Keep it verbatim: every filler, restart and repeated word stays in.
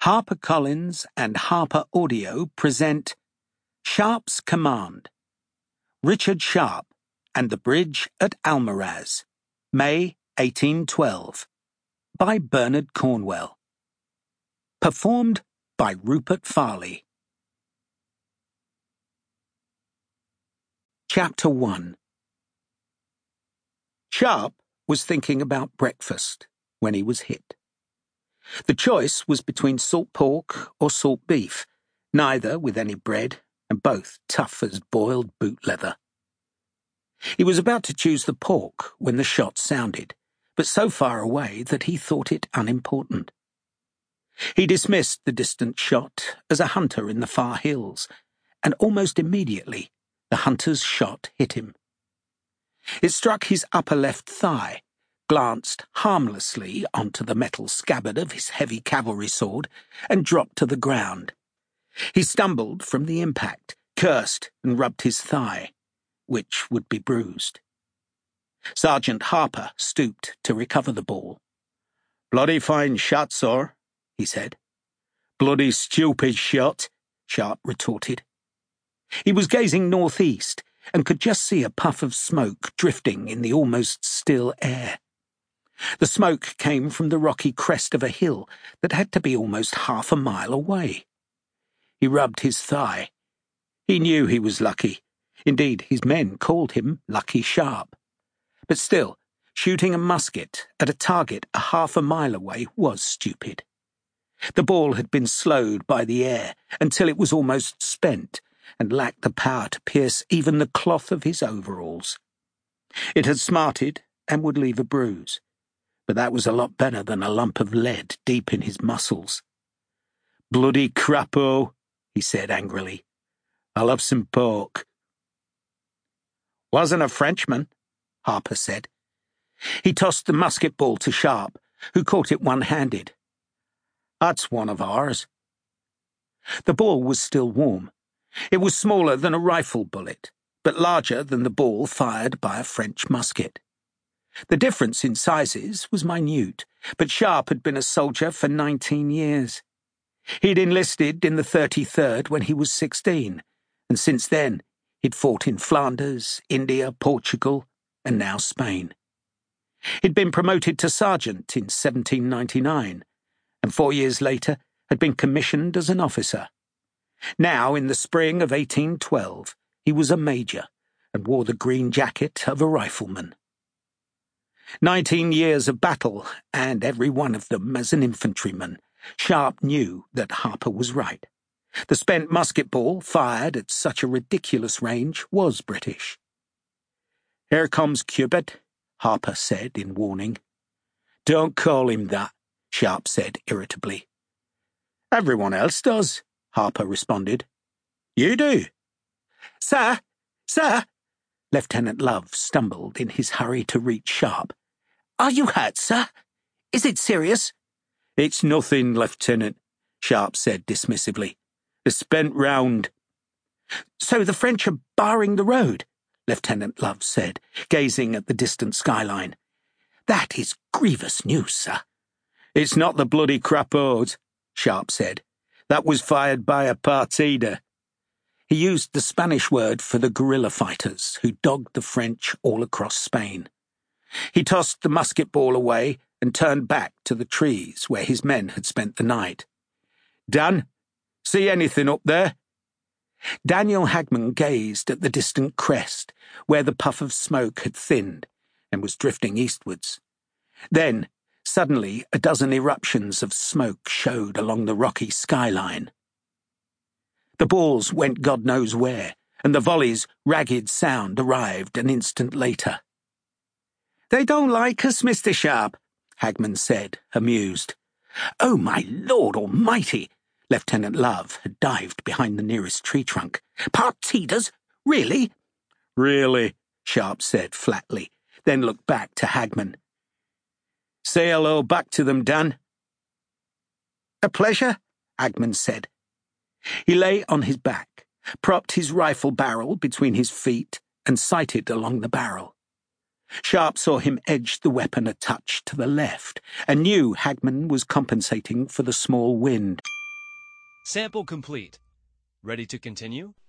HarperCollins and Harper Audio present Sharp's Command, Richard Sharp and the Bridge at Almaraz, May eighteen twelve, by Bernard Cornwell. Performed by Rupert Farley. Chapter one. Sharp was thinking about breakfast when he was hit. The choice was between salt pork or salt beef, neither with any bread, and both tough as boiled boot leather. He was about to choose the pork when the shot sounded, but so far away that he thought it unimportant. He dismissed the distant shot as a hunter in the far hills, and almost immediately the hunter's shot hit him. It struck his upper left thigh, glanced harmlessly onto the metal scabbard of his heavy cavalry sword, and dropped to the ground. He stumbled from the impact, cursed, and rubbed his thigh, which would be bruised. Sergeant Harper stooped to recover the ball. "Bloody fine shot, sir," he said. "Bloody stupid shot," Sharp retorted. He was gazing northeast and could just see a puff of smoke drifting in the almost still air. The smoke came from the rocky crest of a hill that had to be almost half a mile away. He rubbed his thigh. He knew he was lucky. Indeed, his men called him Lucky Sharp. But still, shooting a musket at a target a half a mile away was stupid. The ball had been slowed by the air until it was almost spent and lacked the power to pierce even the cloth of his overalls. It had smarted and would leave a bruise, but that was a lot better than a lump of lead deep in his muscles. "Bloody crapo," he said angrily. "I'll have some pork." "Wasn't a Frenchman," Harper said. He tossed the musket ball to Sharp, who caught it one-handed. "That's one of ours." The ball was still warm. It was smaller than a rifle bullet, but larger than the ball fired by a French musket. The difference in sizes was minute, but Sharp had been a soldier for nineteen years. He'd enlisted in the thirty-third when he was sixteen, and since then he'd fought in Flanders, India, Portugal, and now Spain. He'd been promoted to sergeant in seventeen ninety-nine, and four years later had been commissioned as an officer. Now, in the spring of eighteen twelve, he was a major and wore the green jacket of a rifleman. Nineteen years of battle, and every one of them as an infantryman, Sharp knew that Harper was right. The spent musket ball, fired at such a ridiculous range, was British. "Here comes Cupid," Harper said in warning. "Don't call him that," Sharp said irritably. "Everyone else does," Harper responded. "You do." "Sir, sir," Lieutenant Love stumbled in his hurry to reach Sharp. "Are you hurt, sir? Is it serious?" "It's nothing, Lieutenant," Sharp said dismissively. "A spent round." "So the French are barring the road," Lieutenant Love said, gazing at the distant skyline. "That is grievous news, sir." "It's not the bloody crapos," Sharp said. "That was fired by a partida." He used the Spanish word for the guerrilla fighters who dogged the French all across Spain. He tossed the musket ball away and turned back to the trees where his men had spent the night. "Dan, see anything up there?" Daniel Hagman gazed at the distant crest, where the puff of smoke had thinned and was drifting eastwards. Then, suddenly, a dozen eruptions of smoke showed along the rocky skyline. The balls went God knows where, and the volley's ragged sound arrived an instant later. "They don't like us, Mister Sharp," Hagman said, amused. "Oh, my Lord Almighty!" Lieutenant Love had dived behind the nearest tree trunk. "Partidas? Really?" "Really," Sharp said flatly, then looked back to Hagman. "Say hello back to them, Dan." "A pleasure," Hagman said. He lay on his back, propped his rifle barrel between his feet, and sighted along the barrel. Sharp saw him edge the weapon a touch to the left, and knew Hagman was compensating for the small wind. Sample complete. Ready to continue?